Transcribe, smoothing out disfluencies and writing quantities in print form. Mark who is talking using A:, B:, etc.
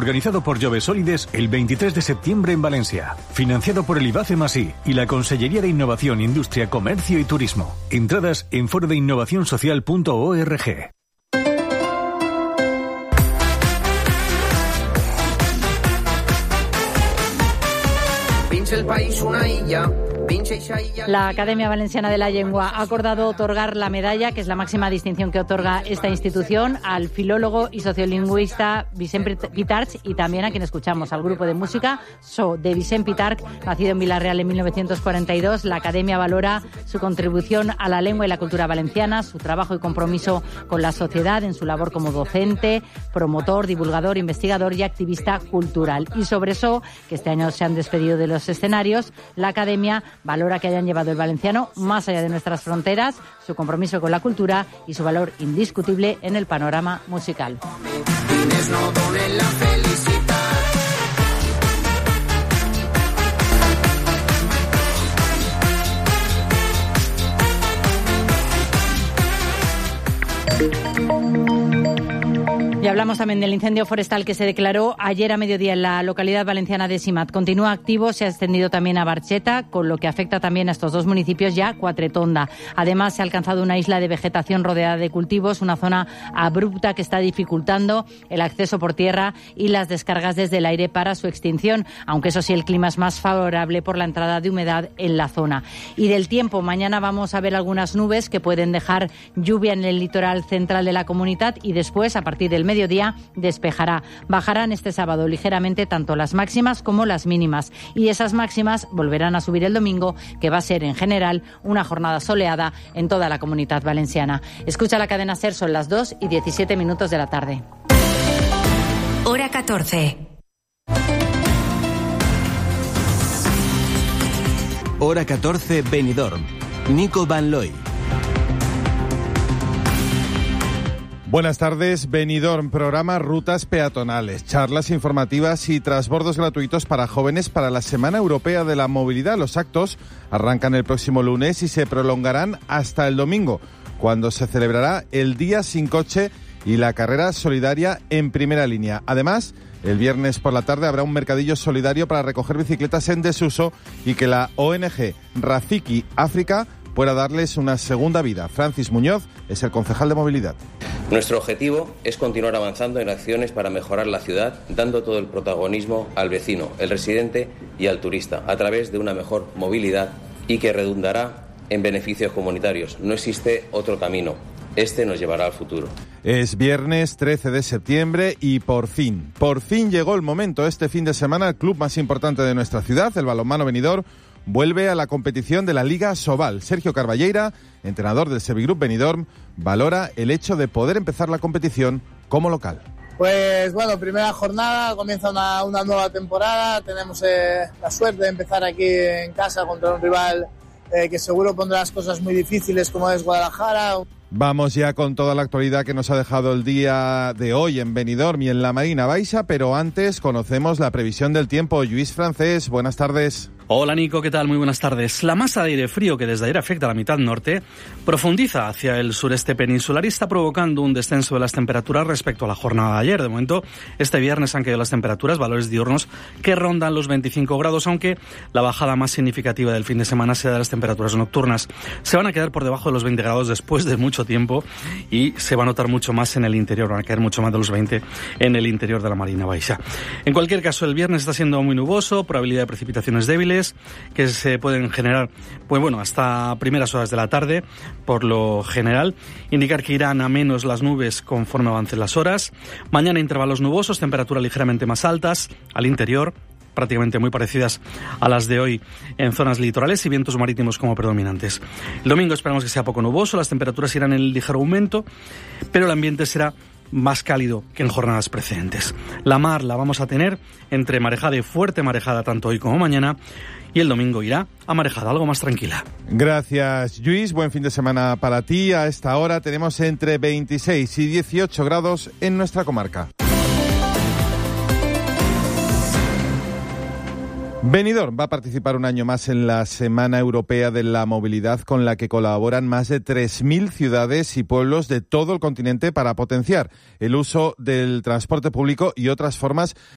A: Organizado por Jove Solides el 23 de septiembre en Valencia. Financiado por el IBACE Masí y la Consellería de Innovación, Industria, Comercio y Turismo. Entradas en forodeinnovacionsocial.org.
B: La Academia Valenciana de la Lengua ha acordado otorgar la medalla, que es la máxima distinción que otorga esta institución, al filólogo y sociolingüista Vicent Pitarch, y también a quien escuchamos, al grupo de música So, de Vicent Pitarch, nacido en Villarreal en 1942. La Academia valora su contribución a la lengua y la cultura valenciana, su trabajo y compromiso con la sociedad en su labor como docente, promotor, divulgador, investigador y activista cultural. Y sobre eso, que este año se han despedido de los escenarios, la Academia valora que hayan llevado el valenciano más allá de nuestras fronteras, su compromiso con la cultura y su valor indiscutible en el panorama musical. Y hablamos también del incendio forestal que se declaró ayer a mediodía en la localidad valenciana de Simat. Continúa activo, se ha extendido también a Barcheta, con lo que afecta también a estos dos municipios ya Quatretonda. Además, se ha alcanzado una isla de vegetación rodeada de cultivos, una zona abrupta que está dificultando el acceso por tierra y las descargas desde el aire para su extinción, aunque eso sí, el clima es más favorable por la entrada de humedad en la zona. Y del tiempo, mañana vamos a ver algunas nubes que pueden dejar lluvia en el litoral central de la comunidad y después, a partir del mediodía, despejará. Bajarán este sábado ligeramente tanto las máximas como las mínimas, y esas máximas volverán a subir el domingo, que va a ser en general una jornada soleada en toda la comunidad valenciana. Escucha la cadena SER, son las 2:17 de la tarde.
C: Hora 14.
D: Hora 14, Benidorm. Nico Van Looy.
E: Buenas tardes, Benidorm, programa Rutas Peatonales, charlas informativas y transbordos gratuitos para jóvenes para la Semana Europea de la Movilidad. Los actos arrancan el próximo lunes y se prolongarán hasta el domingo, cuando se celebrará el Día Sin Coche y la carrera solidaria en primera línea. Además, el viernes por la tarde habrá un mercadillo solidario para recoger bicicletas en desuso y que la ONG Rafiki África pueda darles una segunda vida. Francis Muñoz es el concejal de movilidad.
F: Nuestro objetivo es continuar avanzando en acciones para mejorar la ciudad, dando todo el protagonismo al vecino, el residente y al turista, a través de una mejor movilidad y que redundará en beneficios comunitarios. No existe otro camino. Este nos llevará al futuro.
E: Es viernes 13 de septiembre y por fin llegó el momento. Este fin de semana el club más importante de nuestra ciudad, el balonmano Benidorm, vuelve a la competición de la Liga Sobal. Sergio Carballeira, entrenador del Servigroup Benidorm, valora el hecho de poder empezar la competición como local.
G: Pues bueno, primera jornada, comienza una nueva temporada. Tenemos la suerte de empezar aquí en casa contra un rival que seguro pondrá las cosas muy difíciles, como es Guadalajara.
E: Vamos ya con toda la actualidad que nos ha dejado el día de hoy en Benidorm y en la Marina Baixa, pero antes conocemos la previsión del tiempo. Luis Francés, buenas tardes.
H: Hola Nico, ¿qué tal? Muy buenas tardes. La masa de aire frío que desde ayer afecta a la mitad norte profundiza hacia el sureste peninsular y está provocando un descenso de las temperaturas respecto a la jornada de ayer. De momento, este viernes han caído las temperaturas, valores diurnos que rondan los 25 grados, aunque la bajada más significativa del fin de semana se da de las temperaturas nocturnas. Se van a quedar por debajo de los 20 grados después de mucho tiempo y se va a notar mucho más en el interior, van a caer mucho más de los 20 en el interior de la Marina Baixa. En cualquier caso, el viernes está siendo muy nuboso, probabilidad de precipitaciones débiles que se pueden generar hasta primeras horas de la tarde. Por lo general, indicar que irán a menos las nubes conforme avancen las horas. Mañana intervalos nubosos, temperaturas ligeramente más altas al interior, prácticamente muy parecidas a las de hoy en zonas litorales y vientos marítimos como predominantes. El domingo esperamos que sea poco nuboso, las temperaturas irán en ligero aumento, pero el ambiente será más cálido que en jornadas precedentes. La mar la vamos a tener entre marejada y fuerte marejada tanto hoy como mañana, y el domingo irá a marejada algo más tranquila.
E: Gracias, Luis. Buen fin de semana para ti. A esta hora tenemos entre 26 y 18 grados en nuestra comarca. Benidorm va a participar un año más en la Semana Europea de la Movilidad, con la que colaboran más de 3.000 ciudades y pueblos de todo el continente para potenciar el uso del transporte público y otras formas